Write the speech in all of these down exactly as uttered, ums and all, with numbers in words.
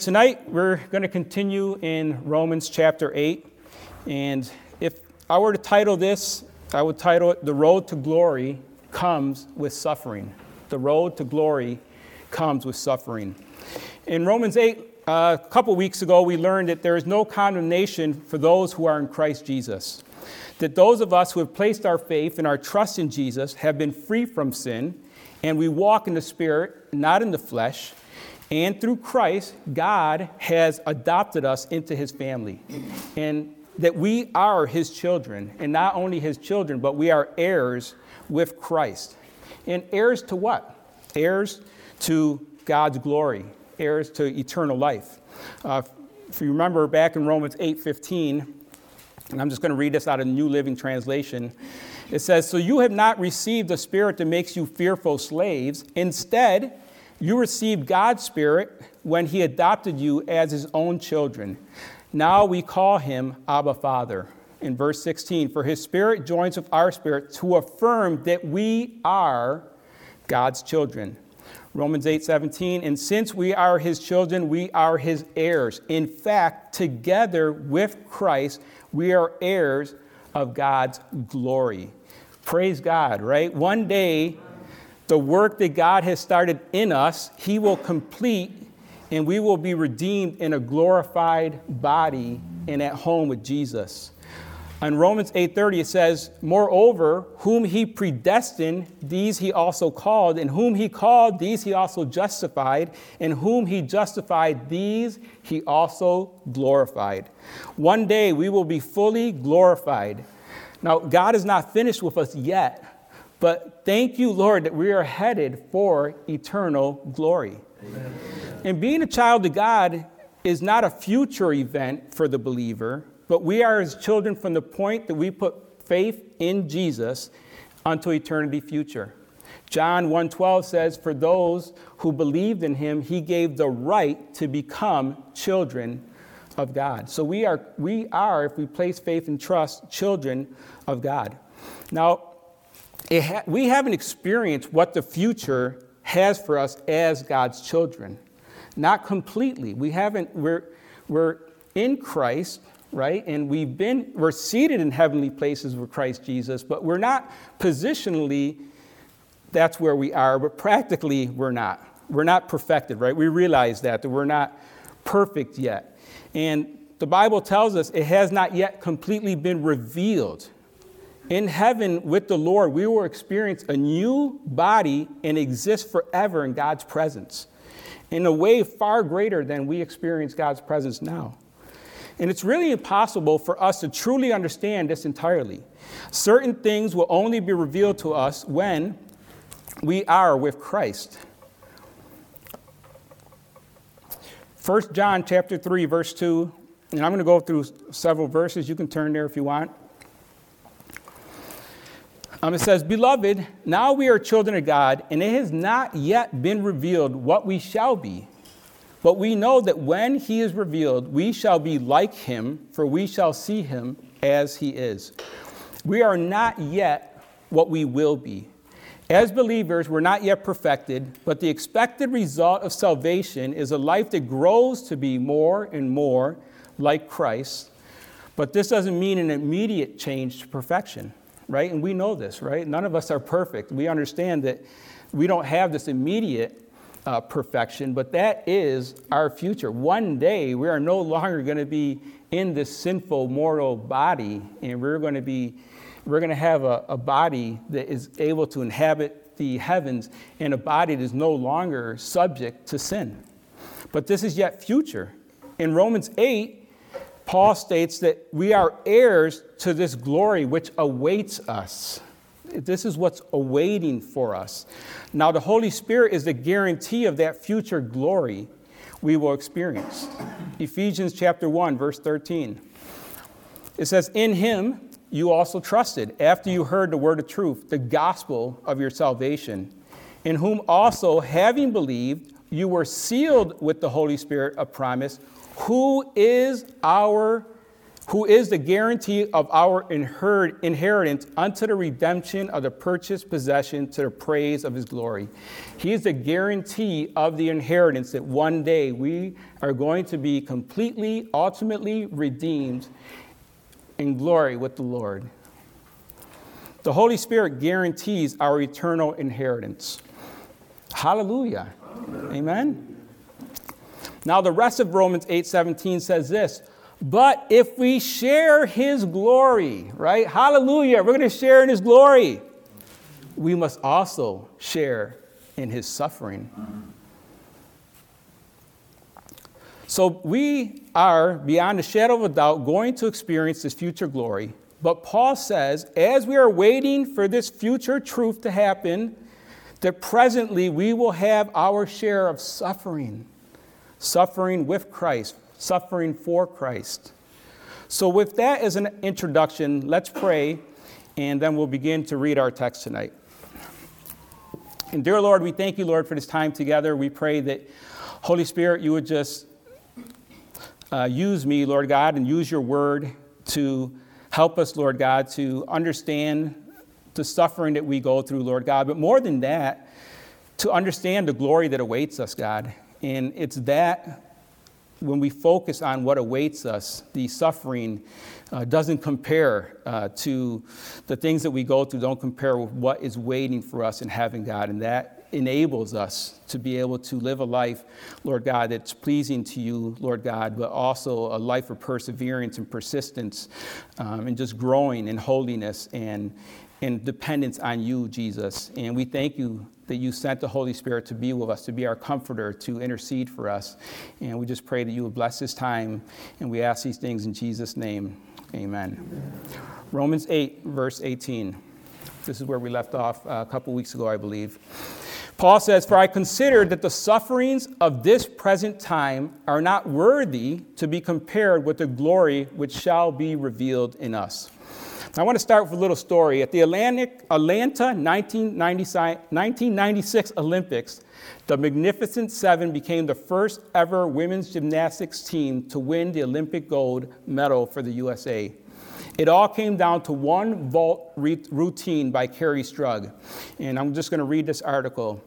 Tonight, we're going to continue in Romans chapter eight. And if I were to title this, I would title it, The Road to Glory Comes with Suffering. The Road to Glory Comes with Suffering. In Romans eight, uh, a couple weeks ago, we learned that there is no condemnation for those who are in Christ Jesus. That those of us who have placed our faith and our trust in Jesus have been free from sin, and we walk in the Spirit, not in the flesh. And through Christ, God has adopted us into his family. And that we are his children. And not only his children, but we are heirs with Christ. And heirs to what? Heirs to God's glory. Heirs to eternal life. Uh, if you remember back in Romans eight fifteen, and I'm just going to read this out of the New Living Translation. It says, "So you have not received a spirit that makes you fearful slaves. Instead, you received God's Spirit when he adopted you as his own children. Now we call him Abba Father." In verse sixteen, "For his Spirit joins with our spirit to affirm that we are God's children." Romans eight seventeen, "And since we are his children, we are his heirs. In fact, together with Christ, we are heirs of God's glory." Praise God, right? One day, the work that God has started in us, he will complete, and we will be redeemed in a glorified body and at home with Jesus. In Romans eight thirty, it says, "Moreover, whom he predestined, these he also called, and whom he called, these he also justified, and whom he justified, these he also glorified." One day we will be fully glorified. Now, God is not finished with us yet. But thank you, Lord, that we are headed for eternal glory. Amen. And being a child of God is not a future event for the believer, but we are his children from the point that we put faith in Jesus unto eternity future. John one twelve says, "For those who believed in him, he gave the right to become children of God." So we are, we are, if we place faith and trust, children of God. Now, It ha- we haven't experienced what the future has for us as God's children. Not completely. We haven't, we're, we're in Christ, right? And we've been, we're seated in heavenly places with Christ Jesus, but we're not positionally, that's where we are, but practically we're not. We're not perfected, right? We realize that, that we're not perfect yet. And the Bible tells us it has not yet completely been revealed. In heaven with the Lord, we will experience a new body and exist forever in God's presence in a way far greater than we experience God's presence now. And it's really impossible for us to truly understand this entirely. Certain things will only be revealed to us when we are with Christ. First John chapter three, verse two, and I'm going to go through several verses. You can turn there if you want. Um, it says, "Beloved, now we are children of God, and it has not yet been revealed what we shall be. But we know that when he is revealed, we shall be like him, for we shall see him as he is. We are not yet what we will be. As believers, we're not yet perfected, but the expected result of salvation is a life that grows to be more and more like Christ. But this doesn't mean an immediate change to perfection." Right? And we know this, right? None of us are perfect. We understand that we don't have this immediate uh, perfection, but that is our future. One day, we are no longer going to be in this sinful, mortal body, and we're going to be, we're going to have a, a body that is able to inhabit the heavens, and a body that is no longer subject to sin. But this is yet future. In Romans eight, Paul states that we are heirs to this glory which awaits us. This is what's awaiting for us. Now, the Holy Spirit is the guarantee of that future glory we will experience. Ephesians chapter one, verse thirteen. It says, "In him you also trusted, after you heard the word of truth, the gospel of your salvation, in whom also, having believed, you were sealed with the Holy Spirit of promise, who is our who is the guarantee of our inher- inheritance unto the redemption of the purchased possession to the praise of his glory. He is the guarantee of the inheritance that one day we are going to be completely, ultimately redeemed in glory with the Lord. The Holy Spirit guarantees our eternal inheritance. Hallelujah. Amen. Amen. Now the rest of Romans eight seventeen says this, but if we share his glory, right? Hallelujah. We're going to share in his glory. We must also share in his suffering. So we are, beyond a shadow of a doubt, going to experience this future glory. But Paul says, as we are waiting for this future truth to happen, that presently we will have our share of suffering. Suffering with Christ. Suffering for Christ. So with that as an introduction, let's pray, and then we'll begin to read our text tonight. And dear Lord, we thank you, Lord, for this time together. We pray that, Holy Spirit, you would just uh, use me, Lord God, and use your word to help us, Lord God, to understand the suffering that we go through, Lord God. But more than that, to understand the glory that awaits us, God. And it's that when we focus on what awaits us, the suffering uh, doesn't compare uh, to the things that we go through, don't compare with what is waiting for us in heaven, God. And that enables us to be able to live a life, Lord God, that's pleasing to you, Lord God, but also a life of perseverance and persistence um, and just growing in holiness and, and dependence on you, Jesus. And we thank you that you sent the Holy Spirit to be with us, to be our comforter, to intercede for us. And we just pray that you would bless this time. And we ask these things in Jesus' name. Amen. Amen. Romans eight, verse eighteen. This is where we left off a couple weeks ago, I believe. Paul says, for I consider that the sufferings of this present time are not worthy to be compared with the glory which shall be revealed in us. I want to start with a little story. At the Atlantic, Atlanta nineteen ninety-six Olympics, the Magnificent Seven became the first ever women's gymnastics team to win the Olympic gold medal for the U S A. It all came down to one vault re- routine by Kerri Strug. And I'm just going to read this article.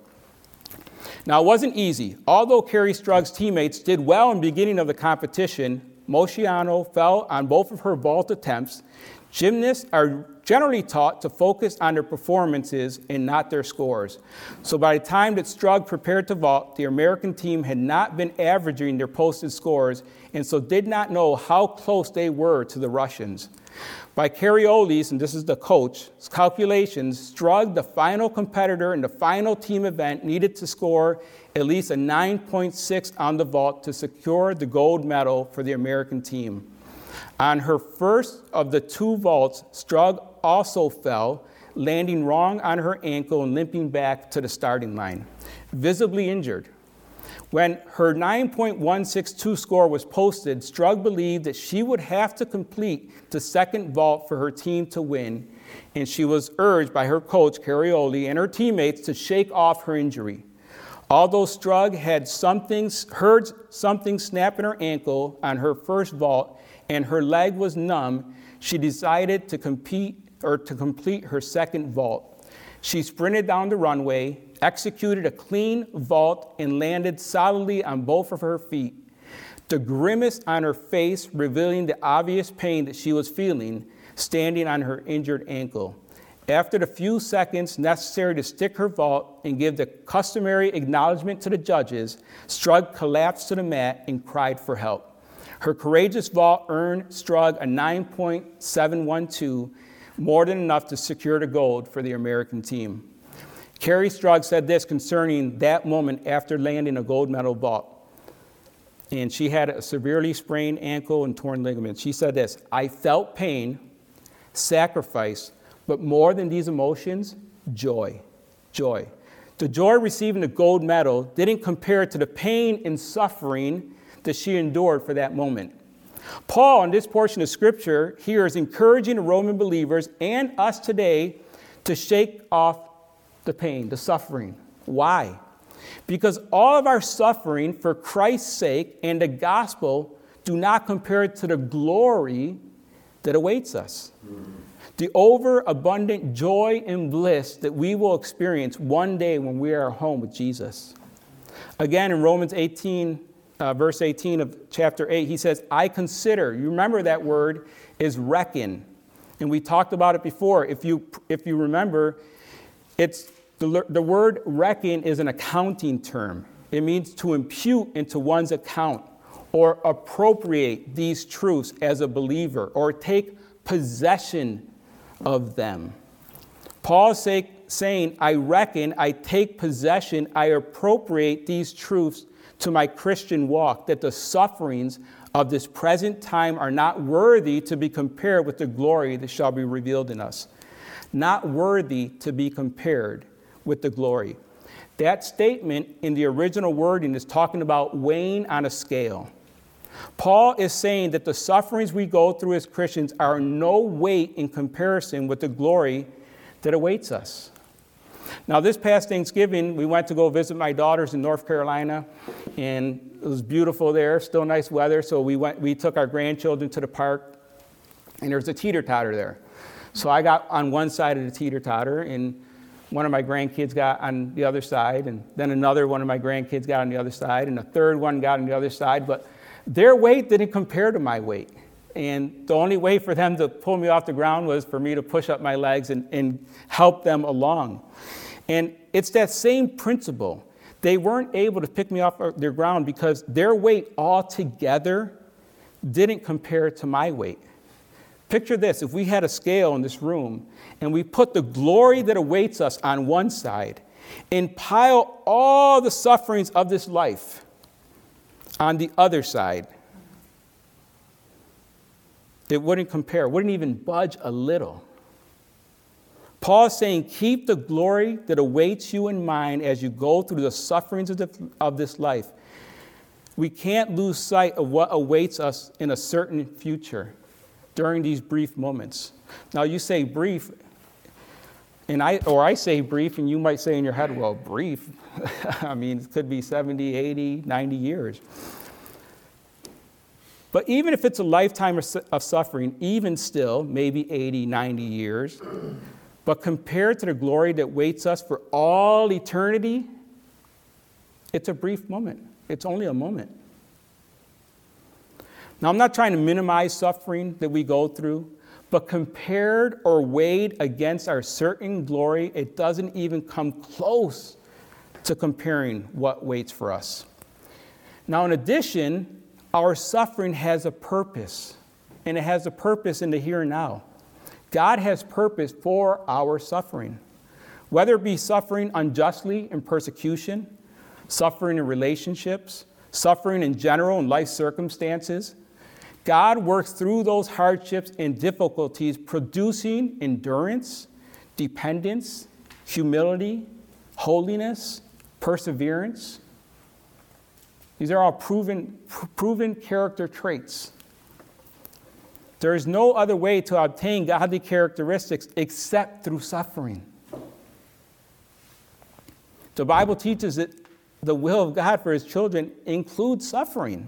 Now, it wasn't easy. Although Kerri Strug's teammates did well in the beginning of the competition, Mociano fell on both of her vault attempts. Gymnasts are generally taught to focus on their performances and not their scores. So by the time that Strug prepared to vault, the American team had not been averaging their posted scores and so did not know how close they were to the Russians. By Carioli's, and this is the coach's calculations, Strug, the final competitor in the final team event, needed to score at least a nine point six on the vault to secure the gold medal for the American team. On her first of the two vaults, Strug also fell, landing wrong on her ankle and limping back to the starting line, visibly injured. When her nine point one six two score was posted, Strug believed that she would have to complete the second vault for her team to win, and she was urged by her coach, Carioli, and her teammates to shake off her injury. Although Strug had something, heard something snap in her ankle on her first vault and her leg was numb, she decided to compete or to complete her second vault. She sprinted down the runway, executed a clean vault, and landed solidly on both of her feet. The grimace on her face revealing the obvious pain that she was feeling, standing on her injured ankle. After the few seconds necessary to stick her vault and give the customary acknowledgement to the judges, Strug collapsed to the mat and cried for help. Her courageous vault earned Strug a nine point seven one two, more than enough to secure the gold for the American team. Kerri Strug said this concerning that moment after landing a gold medal vault. And she had a severely sprained ankle and torn ligaments. She said this, I felt pain, sacrifice, but more than these emotions, joy, joy. The joy receiving the gold medal didn't compare to the pain and suffering that she endured for that moment. Paul, in this portion of Scripture, here is encouraging the Roman believers and us today to shake off the pain, the suffering. Why? Because all of our suffering for Christ's sake and the gospel do not compare it to the glory that awaits us. The overabundant joy and bliss that we will experience one day when we are home with Jesus. Again, in Romans eighteen, uh, verse eighteen of chapter eight, he says, I consider, you remember that word is reckon. And we talked about it before. If you, if you remember, it's the, the word reckon is an accounting term. It means to impute into one's account or appropriate these truths as a believer or take possession of them. Paul is say, saying, I reckon, I take possession, I appropriate these truths to my Christian walk, that the sufferings of this present time are not worthy to be compared with the glory that shall be revealed in us. Not worthy to be compared with the glory. That statement in the original wording is talking about weighing on a scale. Paul is saying that the sufferings we go through as Christians are no weight in comparison with the glory that awaits us. Now, this past Thanksgiving, we went to go visit my daughters in North Carolina, and it was beautiful there, still nice weather, so we went. We took our grandchildren to the park, and there's a teeter-totter there. So I got on one side of the teeter-totter, and one of my grandkids got on the other side, and then another one of my grandkids got on the other side, and a third one got on the other side, but their weight didn't compare to my weight. And the only way for them to pull me off the ground was for me to push up my legs and, and help them along. And it's that same principle. They weren't able to pick me off their ground because their weight altogether didn't compare to my weight. Picture this, if we had a scale in this room and we put the glory that awaits us on one side and pile all the sufferings of this life on the other side, it wouldn't compare, wouldn't even budge a little. Paul is saying, keep the glory that awaits you in mind as you go through the sufferings of, the, of this life. We can't lose sight of what awaits us in a certain future during these brief moments. Now, you say brief, and I, or I say brief, and you might say in your head, well, brief. I mean, it could be seventy, eighty, ninety years. But even if it's a lifetime of suffering, even still, maybe eighty, ninety years, but compared to the glory that waits us for all eternity, it's a brief moment. It's only a moment. Now, I'm not trying to minimize suffering that we go through, but compared or weighed against our certain glory, it doesn't even come close to comparing what waits for us. Now, in addition, our suffering has a purpose, and it has a purpose in the here and now. God has purpose for our suffering, whether it be suffering unjustly in persecution, suffering in relationships, suffering in general in life circumstances. God works through those hardships and difficulties, producing endurance, dependence, humility, holiness, perseverance. These are all proven, proven character traits. There is no other way to obtain godly characteristics except through suffering. The Bible teaches that the will of God for his children includes suffering.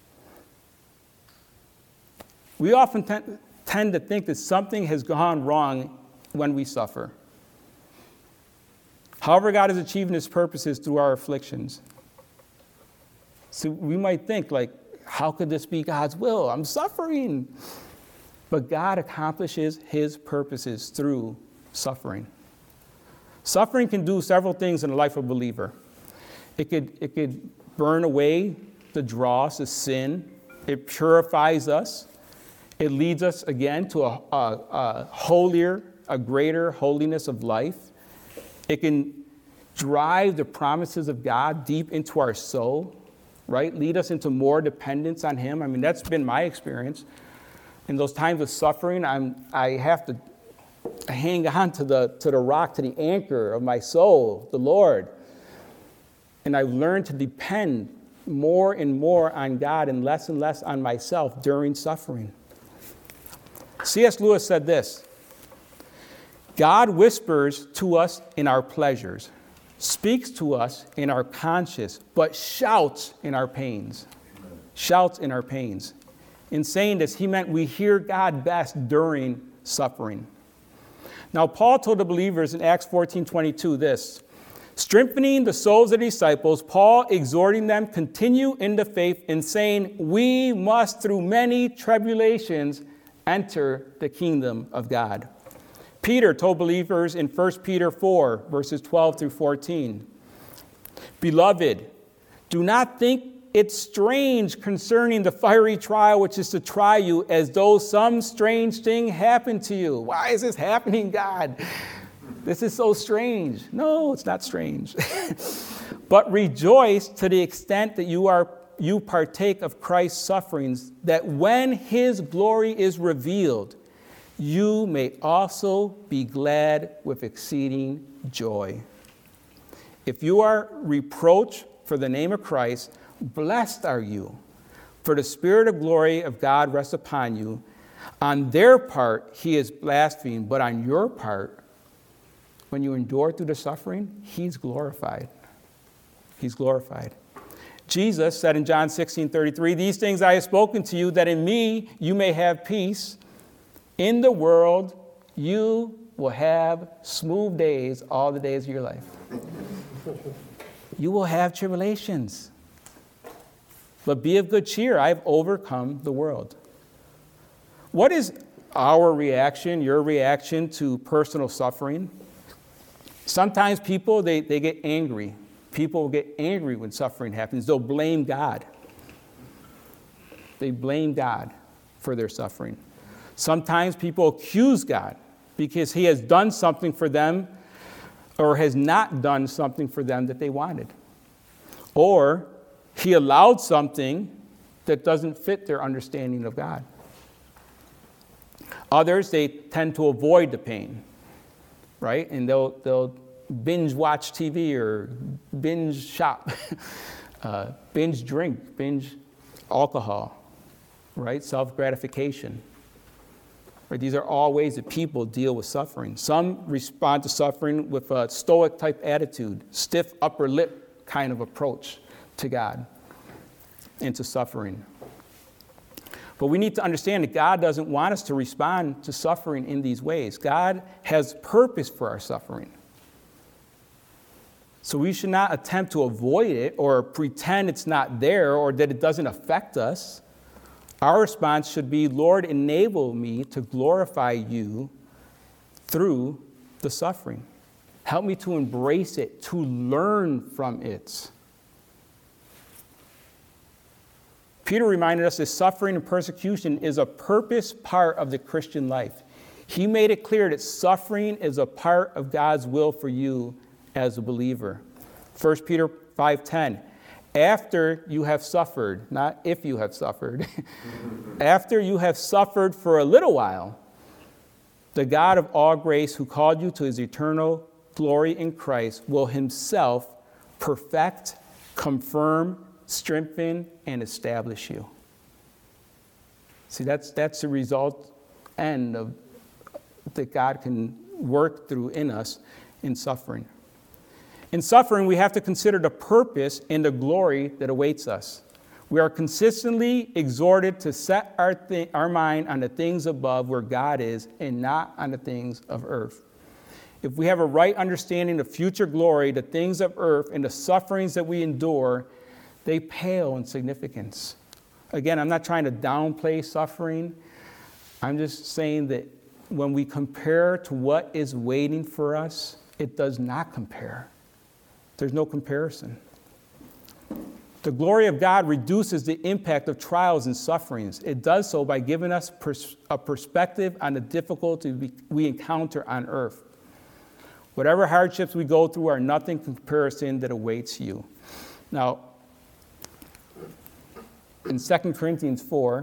We often tend, tend to think that something has gone wrong when we suffer. However, God is achieving his purposes through our afflictions. So we might think, like, how could this be God's will? I'm suffering. But God accomplishes his purposes through suffering. Suffering can do several things in the life of a believer. It could, it could burn away the dross of sin. It purifies us. It leads us, again, to a, a, a holier, a greater holiness of life. It can drive the promises of God deep into our soul, right? Lead us into more dependence on him. I mean, that's been my experience. In those times of suffering, I'm, I have to hang on to the, to the rock, to the anchor of my soul, the Lord. And I've learned to depend more and more on God and less and less on myself during suffering. C S Lewis said this: God whispers to us in our pleasures, speaks to us in our conscience, but shouts in our pains. shouts in our pains. In saying this, he meant we hear God best during suffering. Now, Paul told the believers in Acts fourteen twenty-two this, strengthening the souls of the disciples, Paul exhorting them continue in the faith and saying, we must through many tribulations enter the kingdom of God. Peter told believers in First Peter four, verses twelve through fourteen, beloved, do not think it strange concerning the fiery trial which is to try you as though some strange thing happened to you. Why is this happening, God? This is so strange. No, it's not strange. But rejoice to the extent that you are you partake of Christ's sufferings, that when his glory is revealed, you may also be glad with exceeding joy. If you are reproached for the name of Christ, blessed are you, for the Spirit of glory of God rests upon you. On their part, he is blasphemed, but on your part, when you endure through the suffering, he's glorified. He's glorified. Jesus said in John sixteen thirty-three, these things I have spoken to you, that in me you may have peace. In the world, you will have smooth days all the days of your life. You will have tribulations. But be of good cheer. I have overcome the world. What is our reaction, your reaction to personal suffering? Sometimes people, they, they get angry. People get angry when suffering happens. They'll blame God. They blame God for their suffering. Sometimes people accuse God because he has done something for them or has not done something for them that they wanted. Or he allowed something that doesn't fit their understanding of God. Others, they tend to avoid the pain, right? And they'll, they'll binge watch T V or binge shop, uh, binge drink, binge alcohol, right? Self-gratification. Right? These are all ways that people deal with suffering. Some respond to suffering with a stoic type attitude, stiff upper lip kind of approach to God and to suffering. But we need to understand that God doesn't want us to respond to suffering in these ways. God has purpose for our suffering. So we should not attempt to avoid it or pretend it's not there or that it doesn't affect us. Our response should be, Lord, enable me to glorify you through the suffering. Help me to embrace it, to learn from it. Peter reminded us that suffering and persecution is a purpose part of the Christian life. He made it clear that suffering is a part of God's will for you as a believer. First Peter five ten, after you have suffered, not if you have suffered, after you have suffered for a little while, the God of all grace who called you to his eternal glory in Christ will himself perfect, confirm, strengthen, and establish you. See, that's that's the result end of that God can work through in us in suffering. In suffering, we have to consider the purpose and the glory that awaits us. We are consistently exhorted to set our, th- our mind on the things above where God is and not on the things of earth. If we have a right understanding of future glory, the things of earth and the sufferings that we endure, they pale in significance. Again, I'm not trying to downplay suffering. I'm just saying that when we compare to what is waiting for us, it does not compare. There's no comparison. The glory of God reduces the impact of trials and sufferings. It does so by giving us pers- a perspective on the difficulty we, we encounter on earth. Whatever hardships we go through are nothing in comparison that awaits you. Now, in Second Corinthians four,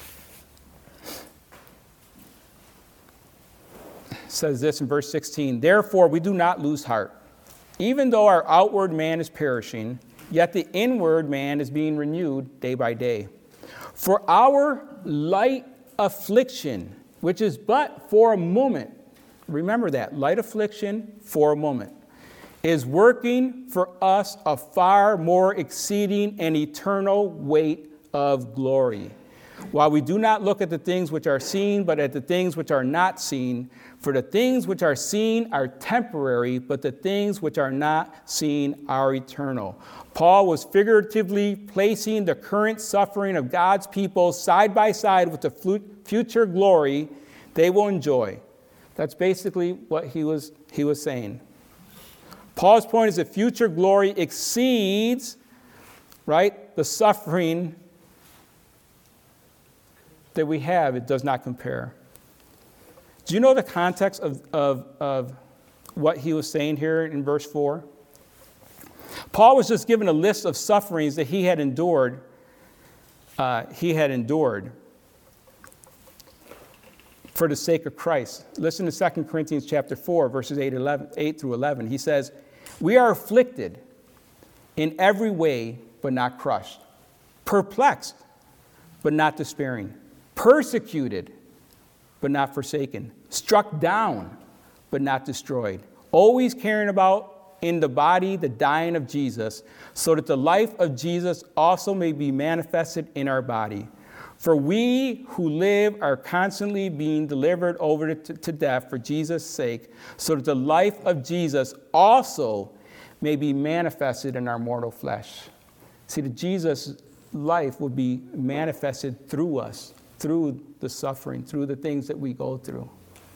it says this in verse sixteen, therefore we do not lose heart. Even though our outward man is perishing, yet the inward man is being renewed day by day. For our light affliction, which is but for a moment, remember that, light affliction for a moment, is working for us a far more exceeding and eternal weight of glory. While we do not look at the things which are seen, but at the things which are not seen. For the things which are seen are temporary, but the things which are not seen are eternal. Paul was figuratively placing the current suffering of God's people side by side with the future glory they will enjoy. That's basically what he was, he was saying. Paul's point is that future glory exceeds, right, the suffering that we have. It does not compare. Do you know the context of, of, of what he was saying here in verse four? Paul was just given a list of sufferings that he had endured. Uh, he had endured for the sake of Christ. Listen to Second Corinthians chapter four, verses eight, eleven, eight through eleven. He says, "We are afflicted in every way, but not crushed. Perplexed, but not despairing. Persecuted, but not forsaken. Struck down, but not destroyed. Always caring about in the body the dying of Jesus, so that the life of Jesus also may be manifested in our body. For we who live are constantly being delivered over to, to death for Jesus' sake, so that the life of Jesus also may be manifested in our mortal flesh." See, that Jesus' life would be manifested through us, through the suffering, through the things that we go through.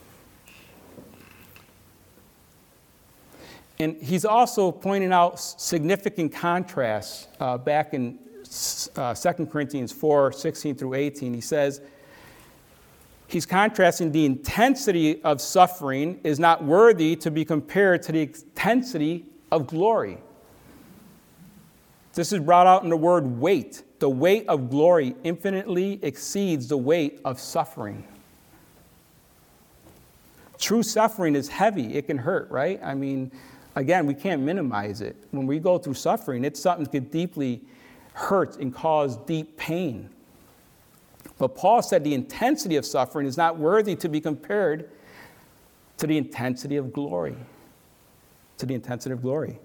And he's also pointing out significant contrasts uh, back in uh, Second Corinthians four, sixteen through eighteen. He says, he's contrasting the intensity of suffering is not worthy to be compared to the intensity of glory. This is brought out in the word weight. The weight of glory infinitely exceeds the weight of suffering. True suffering is heavy. It can hurt, right? I mean, again, we can't minimize it. When we go through suffering, it's something that can deeply hurt and cause deep pain. But Paul said the intensity of suffering is not worthy to be compared to the intensity of glory. To the intensity of glory.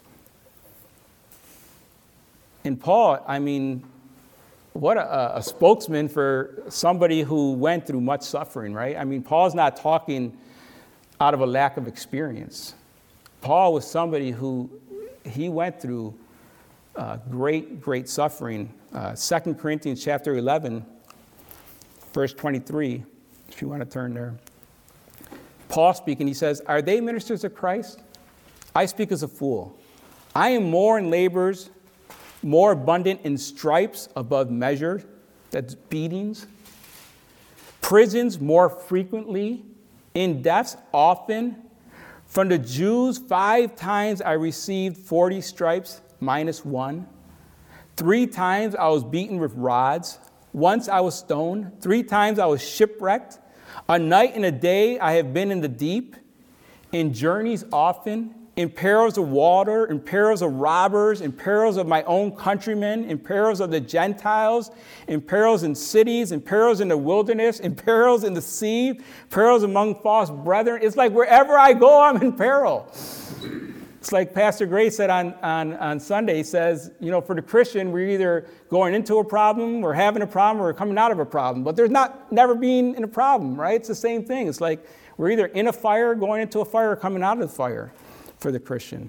And Paul, I mean, what a, a spokesman for somebody who went through much suffering, right? I mean, Paul's not talking out of a lack of experience. Paul was somebody who, he went through uh, great, great suffering. Uh, Second Corinthians chapter eleven, verse twenty-three, if you want to turn there. Paul speaking, he says, "Are they ministers of Christ? I speak as a fool. I am more in labors, more abundant in stripes above measure," that's beatings, "prisons more frequently, in deaths often. From the Jews, five times I received forty stripes minus one. Three times I was beaten with rods. Once I was stoned. Three times I was shipwrecked. A night and a day I have been in the deep. In journeys often. In perils of water, in perils of robbers, in perils of my own countrymen, in perils of the Gentiles, in perils in cities, in perils in the wilderness, in perils in the sea, perils among false brethren." It's like wherever I go, I'm in peril. It's like Pastor Gray said on, on, on Sunday. He says, you know, for the Christian, we're either going into a problem, we're having a problem, or we're coming out of a problem. But there's not never being in a problem, right? It's the same thing. It's like we're either in a fire, going into a fire, or coming out of the fire. For the Christian.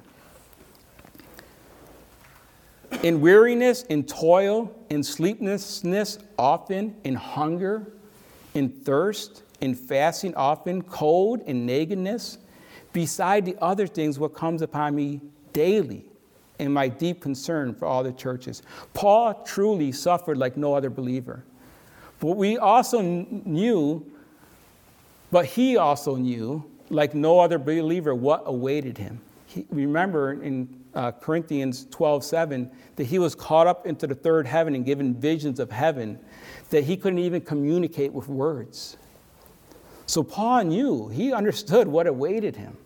In weariness, in toil, in sleeplessness often, in hunger, in thirst, in fasting often, cold, in nakedness, beside the other things what comes upon me daily in my deep concern for all the churches. Paul truly suffered like no other believer. But we also knew, but he also knew, like no other believer, what awaited him. He, remember in uh, Corinthians twelve seven that he was caught up into the third heaven and given visions of heaven that he couldn't even communicate with words. So Paul knew, he understood what awaited him.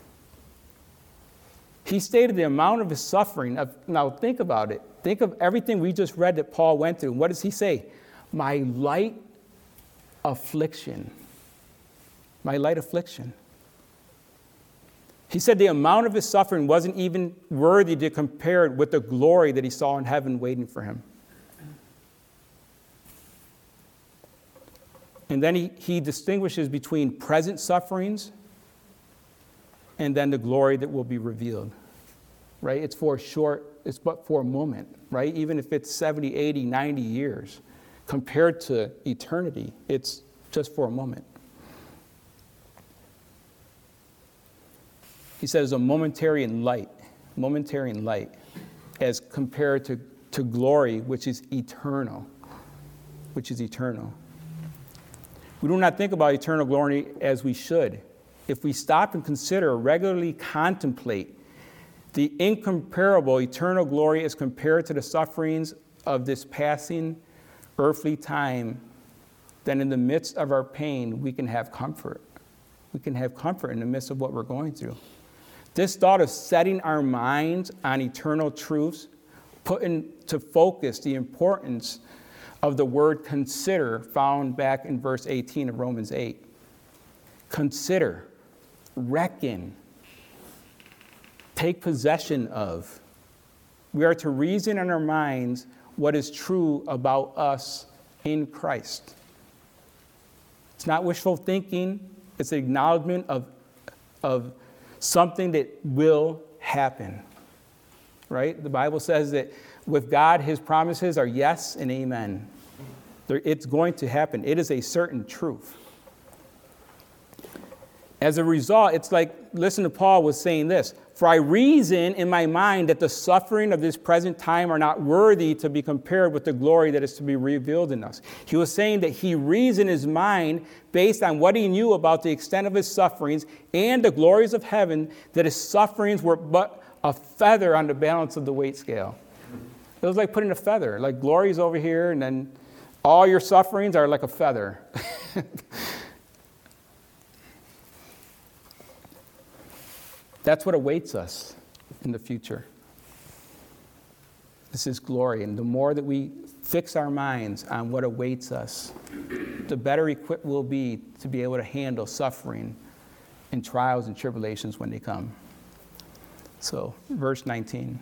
He stated the amount of his suffering. Of, now think about it. Think of everything we just read that Paul went through. What does he say? My light affliction. My light affliction. He said the amount of his suffering wasn't even worthy to compare it with the glory that he saw in heaven waiting for him. And then he, he distinguishes between present sufferings and then the glory that will be revealed, right? It's for a short, it's but for a moment, right? Even if it's seventy, eighty, ninety years, compared to eternity, it's just for a moment. He says a momentary in light, momentary in light, as compared to, to glory, which is eternal, which is eternal. We do not think about eternal glory as we should. If we stop and consider, regularly contemplate the incomparable eternal glory as compared to the sufferings of this passing earthly time, then in the midst of our pain, we can have comfort. We can have comfort in the midst of what we're going through. This thought of setting our minds on eternal truths, put into focus the importance of the word consider found back in verse eighteen of Romans eight. Consider, reckon, take possession of. We are to reason in our minds what is true about us in Christ. It's not wishful thinking. It's an acknowledgement of, of something that will happen, right? The Bible says that with God, his promises are yes and amen. It's going to happen. It is a certain truth. As a result, it's like, listen to Paul was saying this, for I reason in my mind that the suffering of this present time are not worthy to be compared with the glory that is to be revealed in us. He was saying that he reasoned his mind based on what he knew about the extent of his sufferings and the glories of heaven, that his sufferings were but a feather on the balance of the weight scale. It was like putting a feather, like glory's over here, and then all your sufferings are like a feather. That's what awaits us in the future. This is glory. And the more that we fix our minds on what awaits us, the better equipped we'll be to be able to handle suffering and trials and tribulations when they come. So, verse nineteen.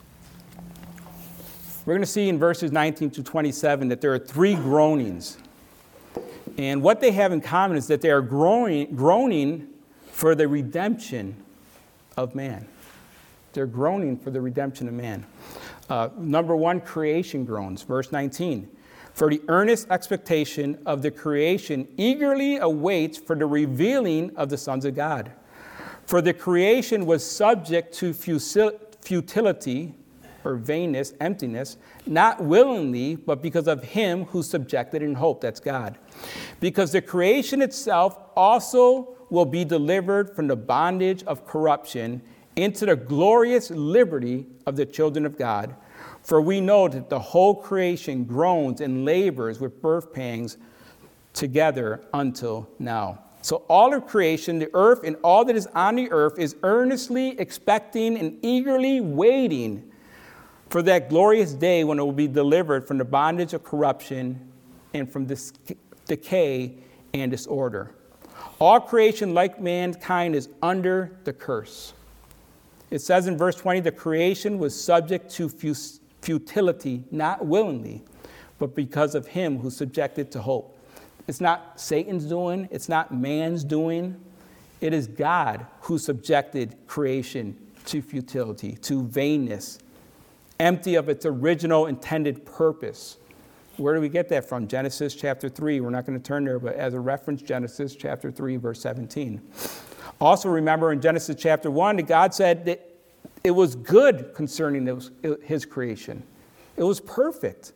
We're going to see in verses nineteen to twenty-seven that there are three groanings. And what they have in common is that they are groaning, groaning for the redemption of man. They're groaning for the redemption of man. Uh, number one, creation groans. Verse nineteen. For the earnest expectation of the creation eagerly awaits for the revealing of the sons of God. For the creation was subject to futility, or vainness, emptiness, not willingly, but because of him who subjected in hope. That's God. Because the creation itself also will be delivered from the bondage of corruption into the glorious liberty of the children of God. For we know that the whole creation groans and labors with birth pangs together until now. So all of creation, the earth and all that is on the earth, is earnestly expecting and eagerly waiting for that glorious day when it will be delivered from the bondage of corruption and from this decay and disorder. All creation, like mankind, is under the curse. It says in verse twenty, the creation was subject to futility, not willingly, but because of him who subjected to hope. It's not Satan's doing. It's not man's doing. It is God who subjected creation to futility, to vainness, empty of its original intended purpose. Where do we get that from? Genesis chapter three. We're not going to turn there, but as a reference, Genesis chapter three, verse seventeen. Also remember in Genesis chapter one that God said that it was good concerning his creation. It was perfect.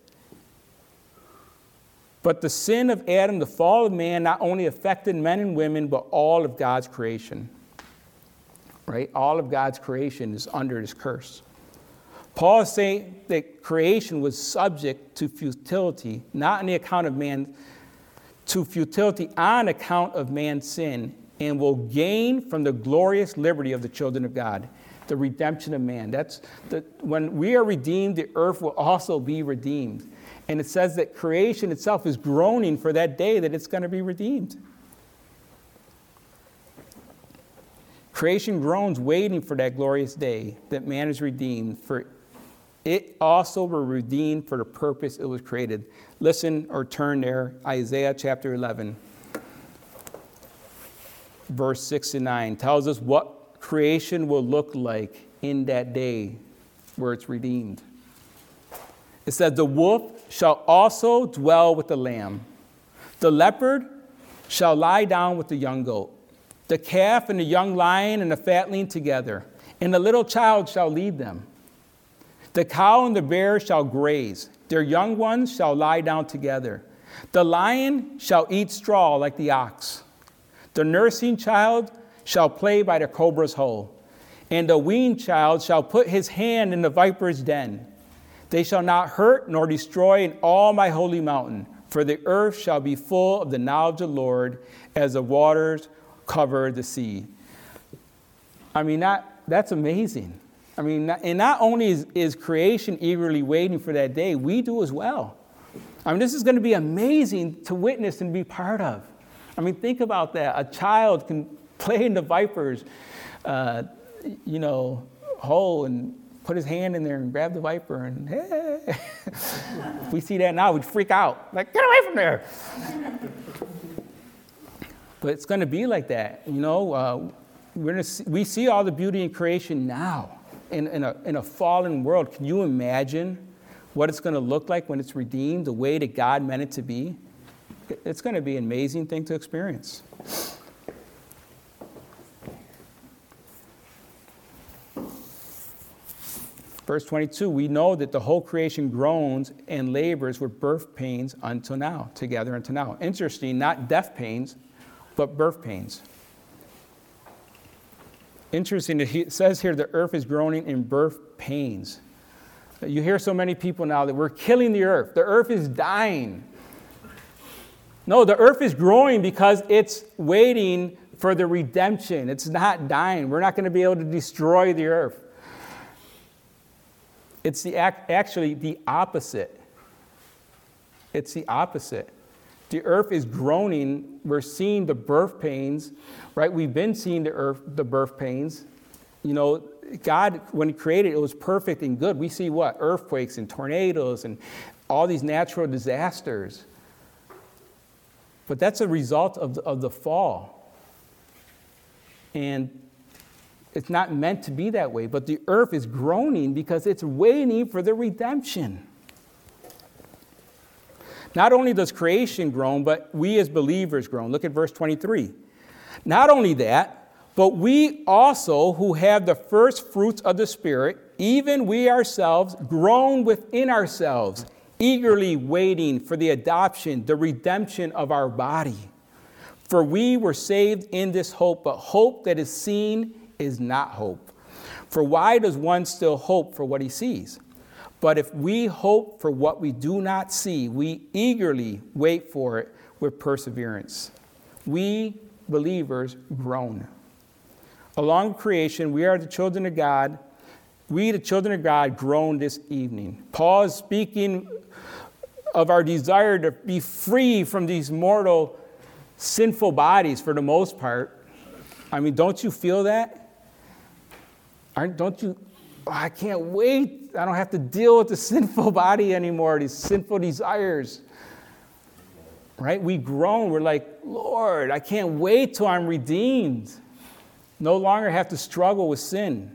But the sin of Adam, the fall of man, not only affected men and women, but all of God's creation. Right? All of God's creation is under this curse. Paul is saying that creation was subject to futility, not on the account of man, to futility on account of man's sin, and will gain from the glorious liberty of the children of God, the redemption of man. That's the, when we are redeemed, the earth will also be redeemed. And it says that creation itself is groaning for that day that it's going to be redeemed. Creation groans waiting for that glorious day that man is redeemed for it also were redeemed for the purpose it was created. Listen or turn there, Isaiah chapter eleven, verse six to nine, tells us what creation will look like in that day where it's redeemed. It says, the wolf shall also dwell with the lamb. The leopard shall lie down with the young goat. The calf and the young lion and the fatling together. And the little child shall lead them. The cow and the bear shall graze. Their young ones shall lie down together. The lion shall eat straw like the ox. The nursing child shall play by the cobra's hole. And the weaned child shall put his hand in the viper's den. They shall not hurt nor destroy in all my holy mountain, for the earth shall be full of the knowledge of the Lord as the waters cover the sea. I mean, that, that's amazing. I mean, and not only is, is creation eagerly waiting for that day, we do as well. I mean, this is going to be amazing to witness and be part of. I mean, think about that. A child can play in the viper's, uh, you know, hole and put his hand in there and grab the viper, and hey. If we see that now, we'd freak out. Like, get away from there. But it's going to be like that. You know, uh, we're gonna see, we see all the beauty in creation now in, in, a, in a fallen world. Can you imagine what it's going to look like when it's redeemed, the way that God meant it to be? It's going to be an amazing thing to experience. Verse twenty-two, we know that the whole creation groans and labors with birth pains until now, together until now. Interesting, not death pains, but birth pains. Interesting, it says here the earth is groaning in birth pains. You hear so many people now that we're killing the earth. The earth is dying. No, the earth is growing because it's waiting for the redemption. It's not dying. We're not going to be able to destroy the earth. It's the actually the opposite. It's the opposite. The earth is groaning. We're seeing the birth pains, right? We've been seeing the earth, the birth pains. You know, God, when He created it, it was perfect and good. We see what? Earthquakes and tornadoes and all these natural disasters. But that's a result of the, of the fall. And it's not meant to be that way. But the earth is groaning because it's waiting for the redemption. Not only does creation groan, but we as believers groan. Look at verse twenty-three. Not only that, but we also who have the first fruits of the Spirit, even we ourselves groan within ourselves, eagerly waiting for the adoption, the redemption of our body. For we were saved in this hope, but hope that is seen is not hope. For why does one still hope for what he sees? But if we hope for what we do not see, we eagerly wait for it with perseverance. We believers groan. Along with creation, we are the children of God. We, the children of God, groan this evening. Paul is speaking of our desire to be free from these mortal, sinful bodies for the most part. I mean, don't you feel that? Aren't, don't you? Oh, I can't wait. I don't have to deal with the sinful body anymore, these sinful desires. Right? We groan. We're like, Lord, I can't wait till I'm redeemed. No longer have to struggle with sin.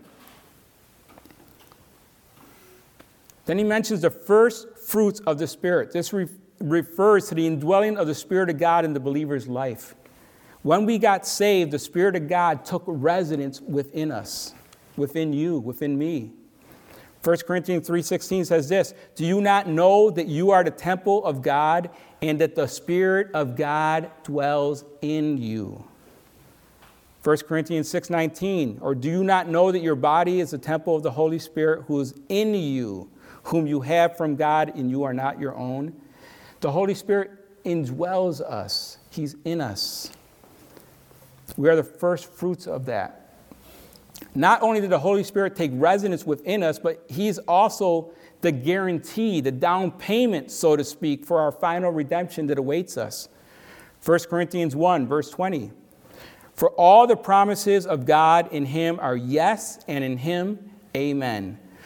Then he mentions the first fruits of the Spirit. This re- refers to the indwelling of the Spirit of God in the believer's life. When we got saved, the Spirit of God took residence within us, within you, within me. First Corinthians three sixteen says this, do you not know that you are the temple of God and that the Spirit of God dwells in you? First Corinthians six nineteen, or do you not know that your body is the temple of the Holy Spirit who is in you, whom you have from God and you are not your own? The Holy Spirit indwells us. He's in us. We are the first fruits of that. Not only did the Holy Spirit take residence within us, but He's also the guarantee, the down payment, so to speak, for our final redemption that awaits us. First Corinthians one, verse twenty. For all the promises of God in Him are yes, and in Him, amen.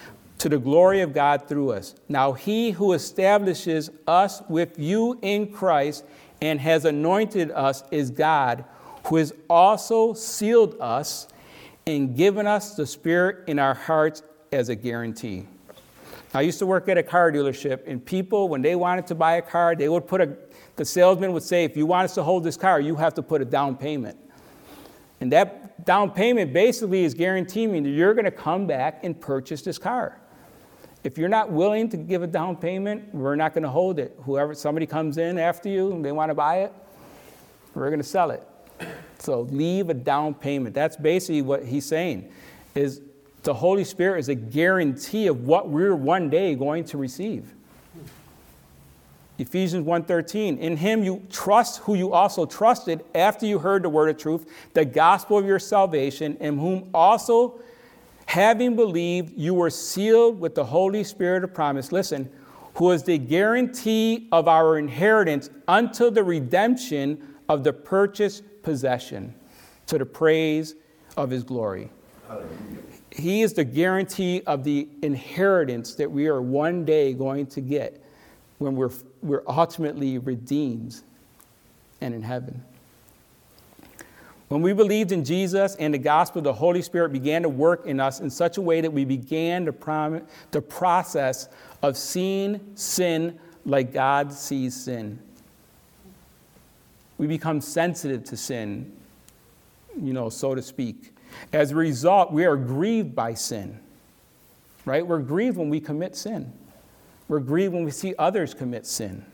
to the glory of God through us. Now he who establishes us with you in Christ and has anointed us is God, who has also sealed us and given us the Spirit in our hearts as a guarantee. I used to work at a car dealership, and people, when they wanted to buy a car, they would put a, the salesman would say, if you want us to hold this car, you have to put a down payment. And that down payment basically is guaranteeing me that you're going to come back and purchase this car. If you're not willing to give a down payment, we're not going to hold it. Whoever, somebody comes in after you and they want to buy it, we're going to sell it. So leave a down payment. That's basically what he's saying, is the Holy Spirit is a guarantee of what we're one day going to receive. Ephesians one thirteen, in him you trust who you also trusted after you heard the word of truth, the gospel of your salvation, in whom also having believed, you were sealed with the Holy Spirit of promise. Listen, who is the guarantee of our inheritance until the redemption of the purchased possession, to the praise of his glory. Hallelujah. He is the guarantee of the inheritance that we are one day going to get when we're, we're ultimately redeemed and in heaven. When we believed in Jesus and the gospel, the Holy Spirit began to work in us in such a way that we began the, prom- the process of seeing sin like God sees sin. We become sensitive to sin, you know, so to speak. As a result, we are grieved by sin, right? We're grieved when we commit sin. We're grieved when we see others commit sin.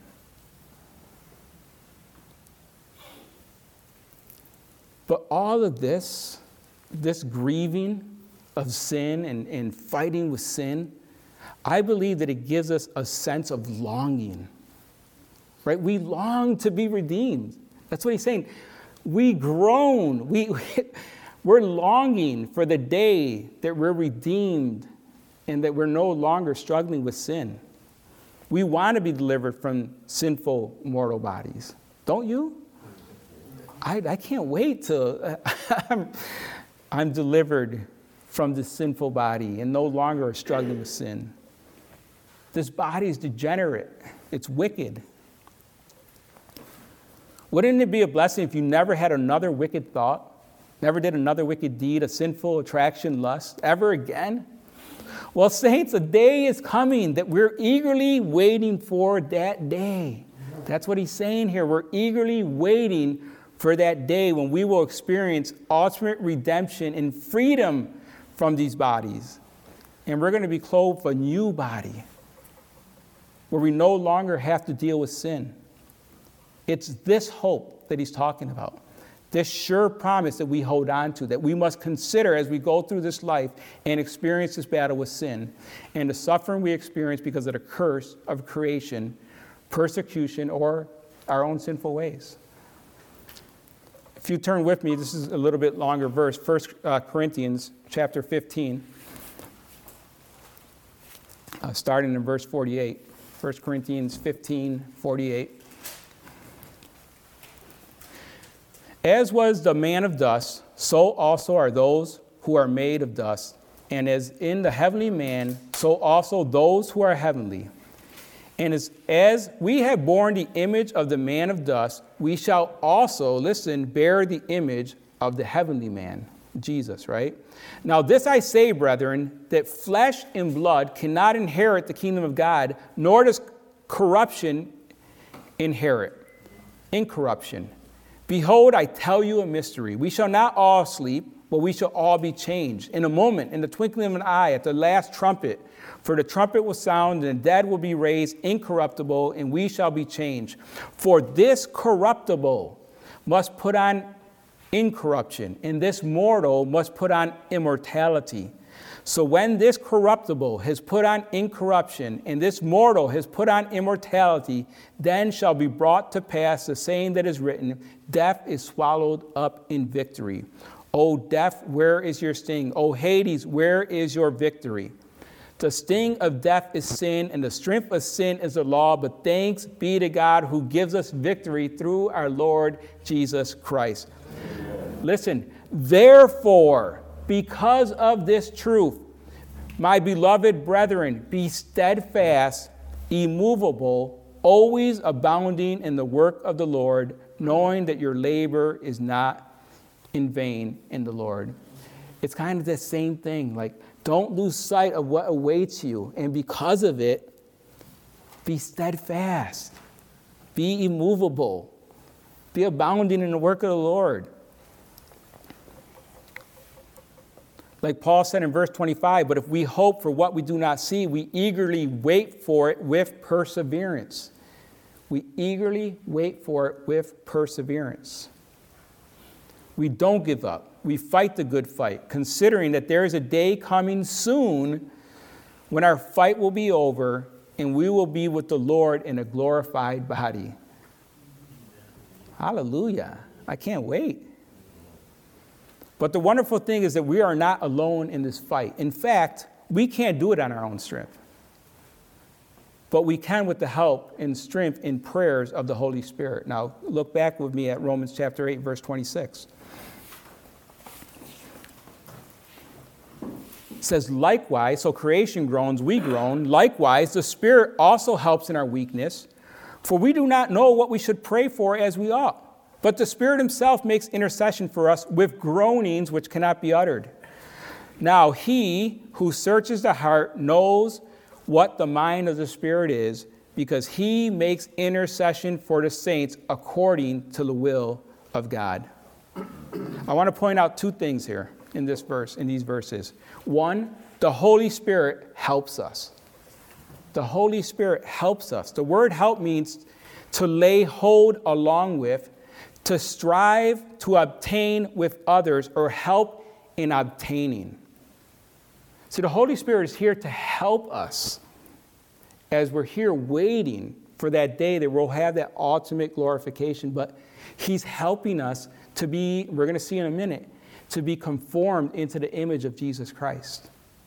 But all of this, this grieving of sin and, and fighting with sin, I believe that it gives us a sense of longing, right? We long to be redeemed. That's what he's saying. We groan. We, we're longing for the day that we're redeemed and that we're no longer struggling with sin. We want to be delivered from sinful mortal bodies. Don't you? I, I can't wait till I'm, I'm delivered from this sinful body and no longer struggling with sin. This body is degenerate. It's wicked. Wouldn't it be a blessing if you never had another wicked thought, never did another wicked deed, a sinful attraction, lust, ever again? Well, saints, a day is coming that we're eagerly waiting for that day. That's what he's saying here. We're eagerly waiting for that day when we will experience ultimate redemption and freedom from these bodies. And we're going to be clothed with a new body where we no longer have to deal with sin. It's this hope that he's talking about, this sure promise that we hold on to, that we must consider as we go through this life and experience this battle with sin and the suffering we experience because of the curse of creation, persecution, or our own sinful ways. If you turn with me, this is a little bit longer verse, First Corinthians chapter fifteen, uh, starting in verse forty-eight. First Corinthians fifteen, forty-eight. As was the man of dust, so also are those who are made of dust. And as in the heavenly man, so also those who are heavenly. And as, as we have borne the image of the man of dust, we shall also, listen, bear the image of the heavenly man, Jesus, right? Now this I say, brethren, that flesh and blood cannot inherit the kingdom of God, nor does corruption inherit incorruption. Behold, I tell you a mystery. We shall not all sleep, but we shall all be changed. In a moment, in the twinkling of an eye, at the last trumpet. For the trumpet will sound, and the dead will be raised incorruptible, and we shall be changed. For this corruptible must put on incorruption, and this mortal must put on immortality. So when this corruptible has put on incorruption, and this mortal has put on immortality, then shall be brought to pass the saying that is written, death is swallowed up in victory. O death, where is your sting? O Hades, where is your victory? The sting of death is sin, and the strength of sin is the law, but thanks be to God who gives us victory through our Lord Jesus Christ. Amen. Listen, therefore, because of this truth, My beloved brethren, be steadfast, immovable, always abounding in the work of the Lord, knowing that your labor is not in vain in the Lord. It's kind of the same thing. Like, don't lose sight of what awaits you. And because of it, be steadfast. Be immovable. Be abounding in the work of the Lord. Like Paul said in verse twenty-five, but if we hope for what we do not see, we eagerly wait for it with perseverance. We eagerly wait for it with perseverance. We don't give up. We fight the good fight, considering that there is a day coming soon when our fight will be over and we will be with the Lord in a glorified body. Hallelujah. I can't wait. But the wonderful thing is that we are not alone in this fight. In fact, we can't do it on our own strength. But we can with the help and strength in prayers of the Holy Spirit. Now, look back with me at Romans chapter eight, verse twenty-six. It says, likewise, so creation groans, we groan. Likewise, the Spirit also helps in our weakness. For we do not know what we should pray for as we ought. But the Spirit himself makes intercession for us with groanings which cannot be uttered. Now he who searches the heart knows what the mind of the Spirit is, because he makes intercession for the saints according to the will of God. I want to point out two things here in this verse, in these verses. One, the Holy Spirit helps us. The Holy Spirit helps us. The word help means to lay hold along with, to strive to obtain with others, or help in obtaining. See, the Holy Spirit is here to help us as we're here waiting for that day that we'll have that ultimate glorification. But he's helping us to be, we're going to see in a minute, to be conformed into the image of Jesus Christ.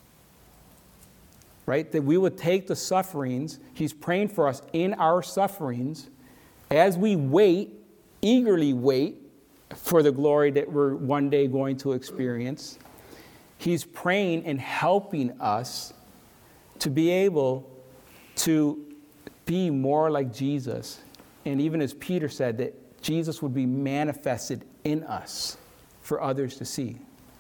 Right? That we would take the sufferings, he's praying for us in our sufferings, as we wait, eagerly wait for the glory that we're one day going to experience. He's praying and helping us to be able to be more like Jesus. And even as Peter said, that Jesus would be manifested in us for others to see.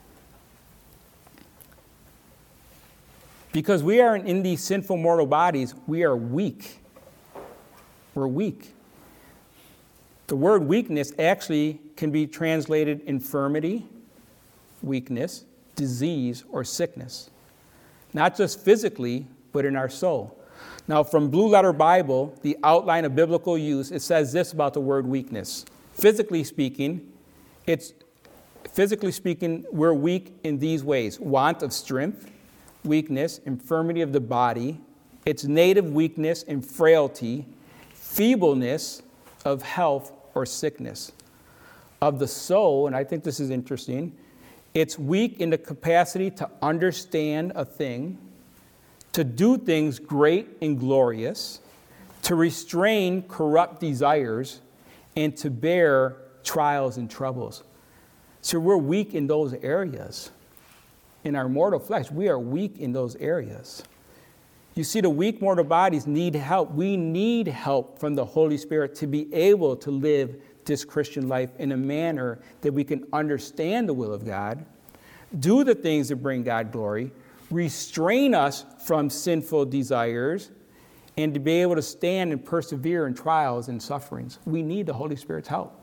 Because we are in these sinful mortal bodies, we are weak. We're weak. The word weakness actually can be translated infirmity, weakness, disease, or sickness. Not just physically, but in our soul. Now, from Blue Letter Bible, the outline of biblical use, it says this about the word weakness. Physically speaking, it's physically speaking, we're weak in these ways: want of strength, weakness, infirmity of the body, its native weakness and frailty, feebleness of health or sickness. Of the soul, and I think this is interesting, it's weak in the capacity to understand a thing, to do things great and glorious, to restrain corrupt desires, and to bear trials and troubles. So we're weak in those areas. In our mortal flesh, we are weak in those areas. You see, the weak mortal bodies need help. We need help from the Holy Spirit to be able to live this Christian life in a manner that we can understand the will of God, do the things that bring God glory, restrain us from sinful desires, and to be able to stand and persevere in trials and sufferings. We need the Holy Spirit's help.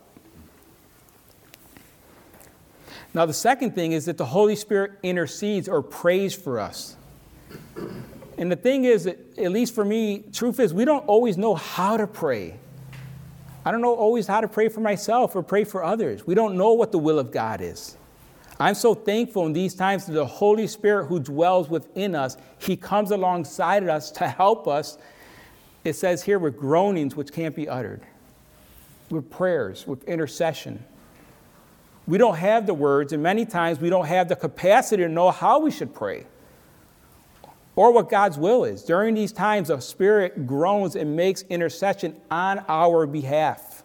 Now, the second thing is that the Holy Spirit intercedes or prays for us. And the thing is, that, at least for me, truth is, we don't always know how to pray. I don't know always how to pray for myself or pray for others. We don't know what the will of God is. I'm so thankful in these times that the Holy Spirit who dwells within us, he comes alongside of us to help us. It says here with groanings which can't be uttered, with prayers, with intercession. We don't have the words, and many times we don't have the capacity to know how we should pray or what God's will is. During these times, the Spirit groans and makes intercession on our behalf.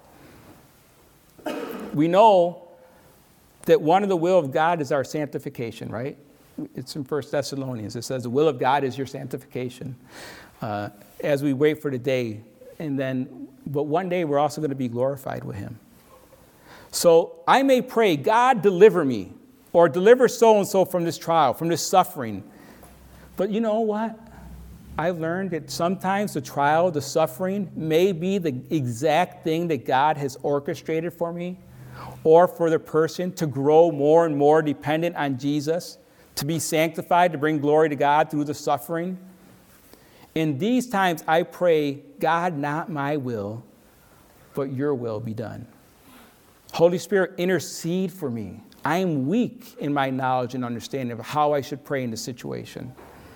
We know that one of the will of God is our sanctification, right? It's in First Thessalonians. It says, the will of God is your sanctification. Uh, as we wait for the day, and then, but one day we're also going to be glorified with him. So I may pray, God, deliver me, or deliver so-and-so from this trial, from this suffering. But you know what? I've learned that sometimes the trial, the suffering, may be the exact thing that God has orchestrated for me, or for the person to grow more and more dependent on Jesus, to be sanctified, to bring glory to God through the suffering. In these times, I pray, God, not my will, but your will be done. Holy Spirit, intercede for me. I am weak in my knowledge and understanding of how I should pray in this situation.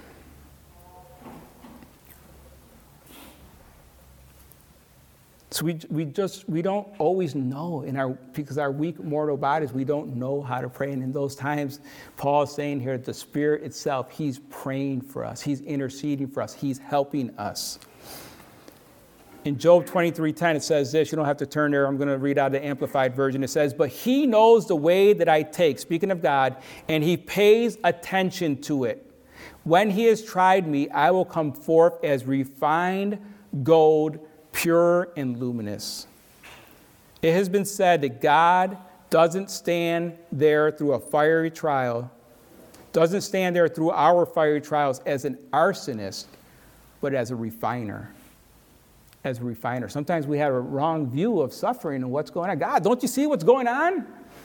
So we we just, we don't always know in our, because our weak mortal bodies, we don't know how to pray. And in those times, Paul is saying here, the Spirit itself, he's praying for us. He's interceding for us. He's helping us. In Job twenty-three ten, it says this. You don't have to turn there. I'm going to read out the Amplified Version. It says, but he knows the way that I take, speaking of God, and he pays attention to it. When he has tried me, I will come forth as refined gold, pure and luminous. It has been said that God doesn't stand there through a fiery trial, doesn't stand there through our fiery trials as an arsonist, but as a refiner. As a refiner. Sometimes we have a wrong view of suffering and what's going on. God, don't you see what's going on?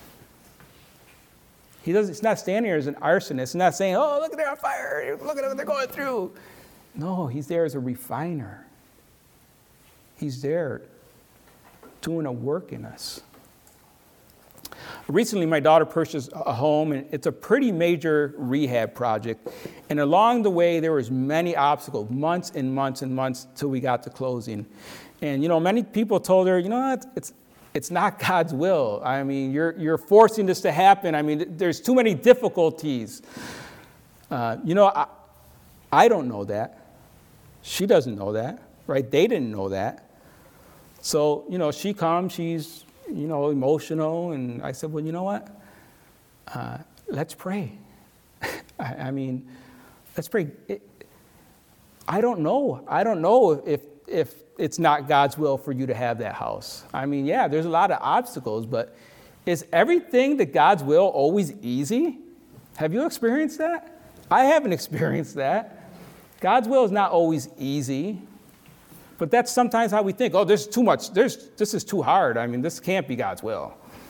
He doesn't, it's not standing there as an arsonist. He's not saying, oh, look at they're on fire. Look at what they're going through. No, he's there as a refiner. He's there doing a work in us. Recently, my daughter purchased a home, and it's a pretty major rehab project. And along the way, there was many obstacles, months and months and months till we got to closing. And, you know, many people told her, you know what, it's, it's not God's will. I mean, you're, you're forcing this to happen. I mean, there's too many difficulties. Uh, you know, I, I don't know that. She doesn't know that, right? They didn't know that. So, you know, she comes, she's, you know, emotional. And I said, well, you know what? Uh, let's pray. I, I mean, let's pray. It, I don't know. I don't know if, if it's not God's will for you to have that house. I mean, yeah, there's a lot of obstacles, but is everything that God's will always easy? Have you experienced that? I haven't experienced that. God's will is not always easy. But that's sometimes how we think, oh, there's too much, there's, this is too hard. I mean, this can't be God's will.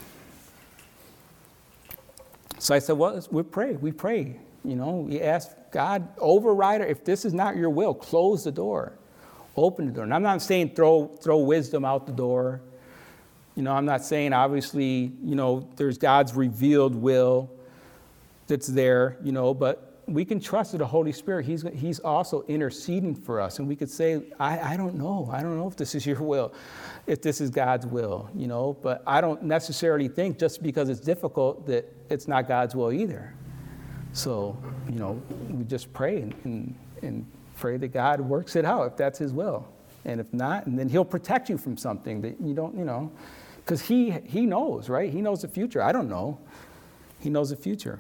So I said, well, we pray, we pray. You know, we ask God, override it. If this is not your will, close the door, open the door. And I'm not saying throw, throw wisdom out the door. You know, I'm not saying, obviously, you know, there's God's revealed will that's there, you know, but we can trust in the Holy Spirit. He's, he's also interceding for us. And we could say, I, I don't know. I don't know if this is your will, if this is God's will, you know. But I don't necessarily think just because it's difficult that it's not God's will either. So, you know, we just pray and, and, and pray that God works it out if that's his will. And if not, and then he'll protect you from something that you don't, you know. Because he, he knows, right? He knows the future. I don't know. He knows the future.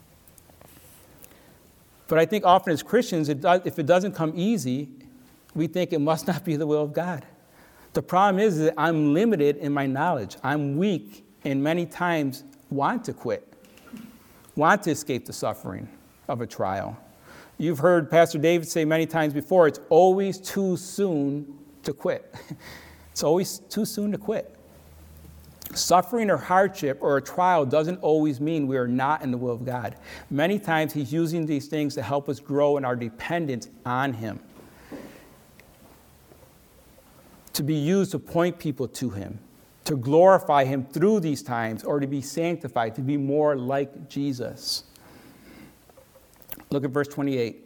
But I think often as Christians, it does, if it doesn't come easy, we think it must not be the will of God. The problem is that I'm limited in my knowledge. I'm weak and many times want to quit, want to escape the suffering of a trial. You've heard Pastor David say many times before, it's always too soon to quit. It's always too soon to quit. Suffering or hardship or a trial doesn't always mean we are not in the will of God. Many times he's using these things to help us grow in our dependence on him, to be used to point people to him, to glorify him through these times, or to be sanctified, to be more like Jesus. Look at verse twenty-eight.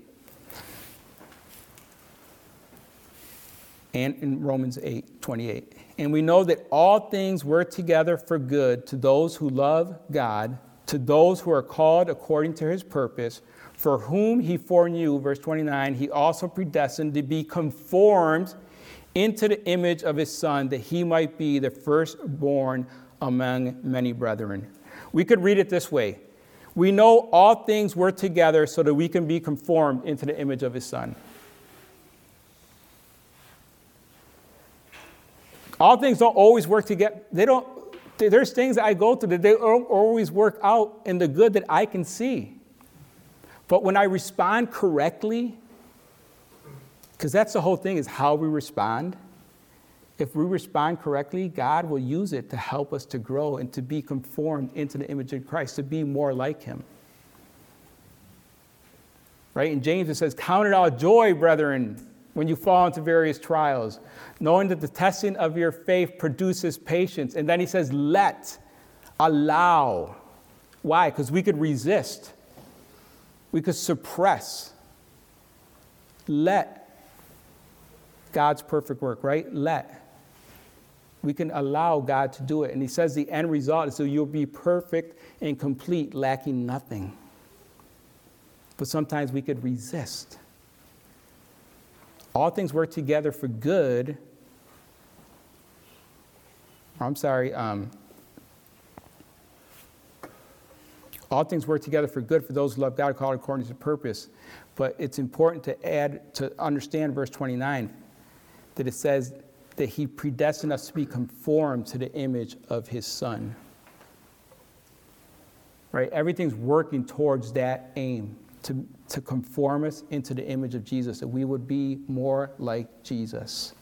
And in Romans eight twenty-eight. And we know that all things work together for good to those who love God, to those who are called according to his purpose, for whom he foreknew, verse twenty-nine, he also predestined to be conformed into the image of his Son, that he might be the firstborn among many brethren. We could read it this way. We know all things work together so that we can be conformed into the image of his Son. All things don't always work together. They don't. There's things that I go through that they don't always work out in the good that I can see. But when I respond correctly, because that's the whole thing, is how we respond. If we respond correctly, God will use it to help us to grow and to be conformed into the image of Christ, to be more like him. Right? In James it says, count it all joy, brethren, when you fall into various trials, knowing that the testing of your faith produces patience. And then he says, let, allow. Why? Because we could resist. We could suppress. Let God's perfect work, right? Let. We can allow God to do it. And he says the end result is so you'll be perfect and complete, lacking nothing. But sometimes we could resist. All things work together for good. I'm sorry. Um, all things work together for good for those who love God, called according to his purpose. But it's important to add, to understand verse twenty-nine, that it says that he predestined us to be conformed to the image of his Son. Right? Everything's working towards that aim, to, to conform us into the image of Jesus, that we would be more like Jesus.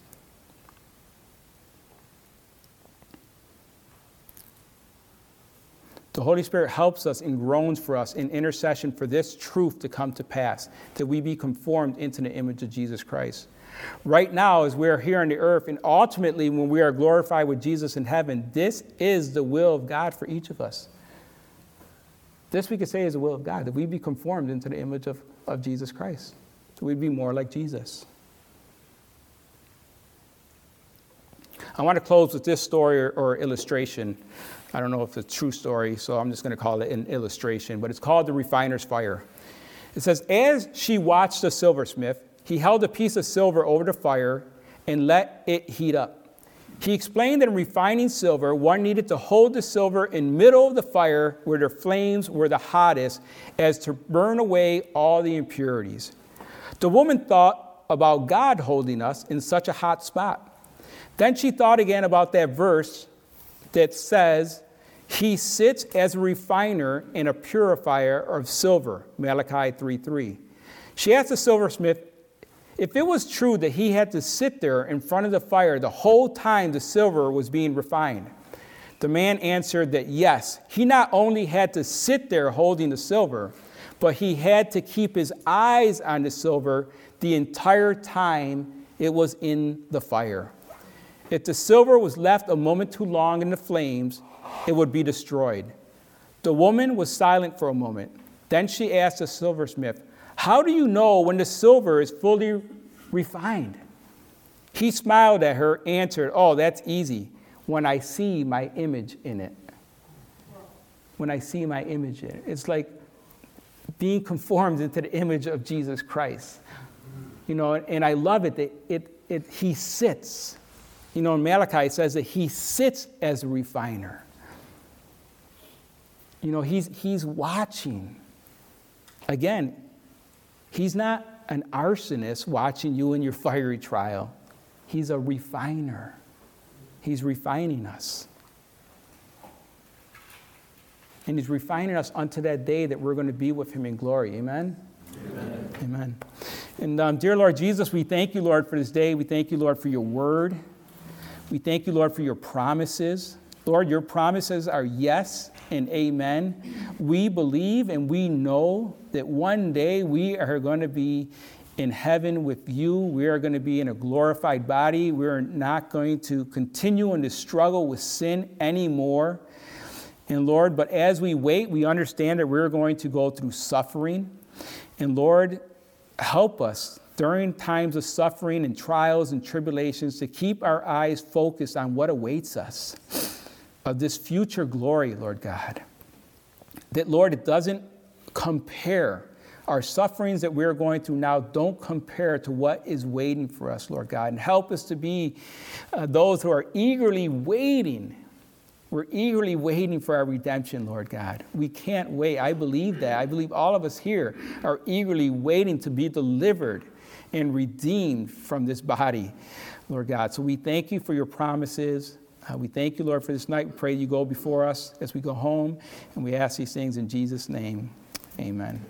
The Holy Spirit helps us and groans for us in intercession for this truth to come to pass, that we be conformed into the image of Jesus Christ. Right now, as we are here on the earth, and ultimately when we are glorified with Jesus in heaven, this is the will of God for each of us. This we could say is the will of God, that we be conformed into the image of, of Jesus Christ, so we'd be more like Jesus. I want to close with this story or, or illustration. I don't know if it's a true story, so I'm just going to call it an illustration, but it's called the refiner's fire. It says, as she watched the silversmith, he held a piece of silver over the fire and let it heat up. He explained that in refining silver, one needed to hold the silver in the middle of the fire where the flames were the hottest, as to burn away all the impurities. The woman thought about God holding us in such a hot spot. Then she thought again about that verse that says, he sits as a refiner and a purifier of silver, Malachi three three. She asked the silversmith if it was true that he had to sit there in front of the fire the whole time the silver was being refined. The man answered that yes, he not only had to sit there holding the silver, but he had to keep his eyes on the silver the entire time it was in the fire. If the silver was left a moment too long in the flames, it would be destroyed. The woman was silent for a moment. Then she asked the silversmith, how do you know when the silver is fully refined? He smiled at her, answered, oh, that's easy. When I see my image in it. When I see my image in it. It's like being conformed into the image of Jesus Christ. You know, and I love it that it, it, he sits. You know, in Malachi it says that he sits as a refiner. You know, he's, he's watching. Again, he's not an arsonist watching you in your fiery trial. He's a refiner. He's refining us. And he's refining us unto that day that we're going to be with him in glory. Amen? Amen. Amen. And um, dear Lord Jesus, we thank you, Lord, for this day. We thank you, Lord, for your word. We thank you, Lord, for your promises. Lord, your promises are yes and amen. We believe and we know that one day we are going to be in heaven with you. We are going to be in a glorified body. We are not going to continue in this struggle with sin anymore. And Lord, but as we wait, we understand that we're going to go through suffering. And Lord, help us during times of suffering and trials and tribulations to keep our eyes focused on what awaits us of this future glory, Lord God. That, Lord, it doesn't compare. Our sufferings that we're going through now don't compare to what is waiting for us, Lord God. And help us to be uh, those who are eagerly waiting We're eagerly waiting for our redemption, Lord God. We can't wait. I believe that. I believe all of us here are eagerly waiting to be delivered and redeemed from this body, Lord God. So we thank you for your promises. Uh, we thank you, Lord, for this night. We pray you go before us as we go home. And we ask these things in Jesus' name. Amen.